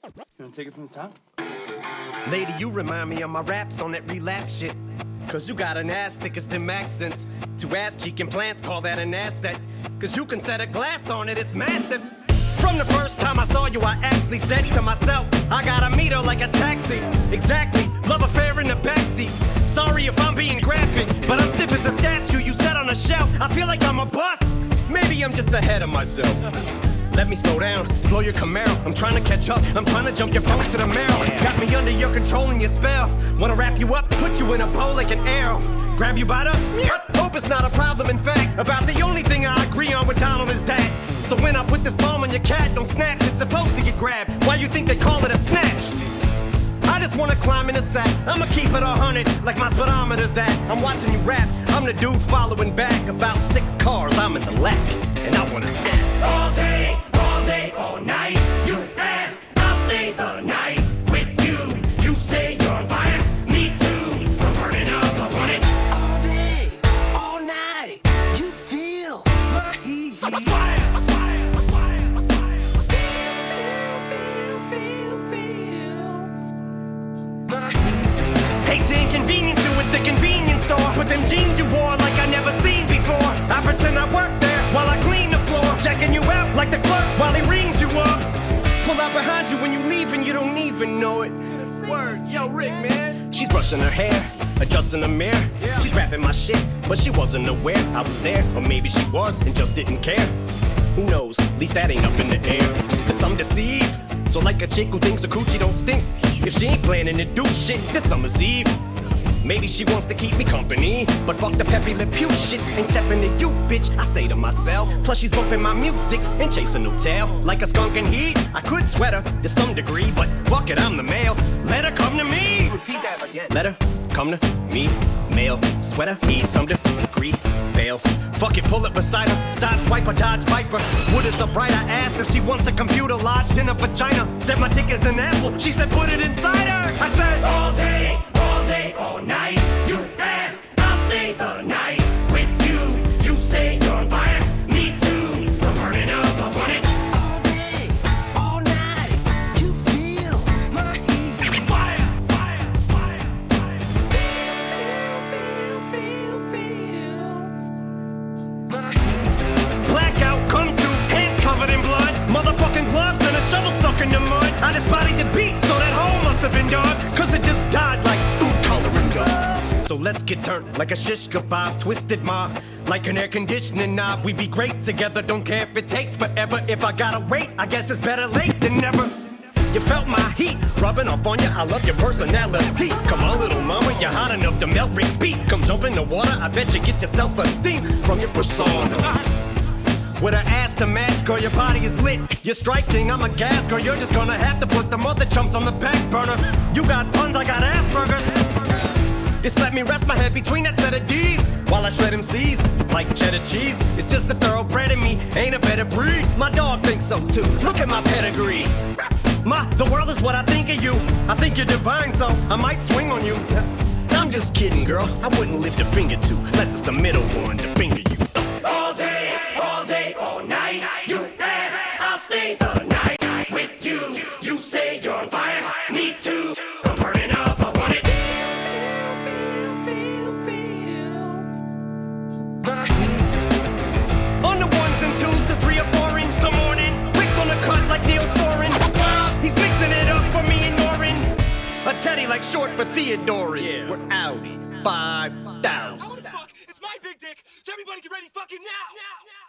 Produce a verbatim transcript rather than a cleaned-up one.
wanna take it from the top? Lady, you remind me of my raps on that relapse shit. Cause you got an ass thick as them accents. Two ass cheek implants, call that an asset. Cause you can set a glass on it, it's massive. From the first time I saw you, I actually said to myself, I gotta meet her like a taxi. Exactly, love affair in the backseat. Sorry if I'm being graphic, but I'm stiff as a statue you set on a shelf. I feel like I'm a bust. Maybe I'm just ahead of myself. Let me slow down, slow your Camaro. I'm trying to catch up, I'm trying to jump your bones to the marrow. Got me under your control and your spell. Wanna wrap you up, put you in a bow like an arrow. Grab you by the, hope it's not a problem in fact. About the only thing I agree on with Donald is that. So when I put this palm on your cat, don't snap, it's supposed to get grabbed. Why you think they call it a snatch? I just wanna climb in a sack, I'ma keep it a hundred, like my speedometer's at. I'm watching you rap, I'm the dude following back. About six cars, I'm in the lack, and I wanna all day, all day, all night. You ask, I'll stay the night with you. You say you're on fire, me too. I'm burning up, I want it all day, all night. You feel my heat. Fire, fire, fire, fire. Feel, feel, feel, feel my heat. hate to inconvenience you with the convenience store, but them jeans you wore like I never seen before. I pretend I work there while I clean the floor, checking you out like the clerk while he rings you up. Pull out behind you when you leave and you don't even know it. Word, yo, Rick, man. She's brushing her hair, adjusting the mirror. Yeah. She's rapping my shit, but she wasn't aware I was there, or maybe she was and just didn't care. Who knows? At least that ain't up in the air. Cause I'm deceived. So like a chick who thinks a coochie don't stink, if she ain't planning to do shit this summer's eve. Maybe she wants to keep me company, but fuck the peppy lip pew shit, ain't stepping to you, bitch, I say to myself. Plus she's bumping my music and chasing no tail. Like a skunk in heat, I could sweat her to some degree, but fuck it, I'm the male. Let her come to me. Repeat that again. Let her come to me. Male, sweater, heat, some degree, fail. Fuck it, pull it beside her. Side swiper, dodge viper. Wood is upright, I asked if she wants a computer lodged in her vagina. Said my dick is an apple, she said put it inside her. I said all day, all day, all night. You ask, I'll stay the night with you. You say you're on fire, me too. I'm burning up, I want it all day, all night. You feel my heat. Fire, fire, fire, fire. Feel, feel, feel, feel my heat. blackout, come to, hands covered in blood, motherfucking gloves and a shovel stuck in the mud. I just bodied the beat, so that hole must have been dug, cause it just died like food coloring does. So let's get turned like a shish kebab, twisted ma, like an air conditioning knob. We be great together, don't care if it takes forever. If I gotta wait, I guess it's better late than never. You felt my heat rubbing off on you, I love your personality. Come on little mama, you're hot enough to melt Rick's beat. Come jump in the water, I bet you get your self-esteem from your persona. With her ass to match, girl, your body is lit. You're striking, I'm a gas, girl, you're just gonna have to put the mother chumps on the back burner. You got puns, I got Asperger's. Just let me rest my head between that set of D's while I shred M Cs like cheddar cheese. It's just a thoroughbred in me, ain't a better breed. My dog thinks so too, look at my pedigree. Ma, the world is what I think of you. I think you're divine, so I might swing on you. I'm just kidding, girl, I wouldn't lift a finger to, unless it's the middle one to finger you. All day, all day, all night. You ask, I'll stay the night with you. You say you're on fire, me too. I'm burning up, I want it. Feel, feel, feel, feel my heat. On the ones and twos, the three or four in the morning. Rick's on the cut like Neil Storin. He's mixing it up for me and Norin. A teddy like short for Theodore. Yeah, we're Audi five thousand. It's my big dick, so everybody get ready fucking now! now, now.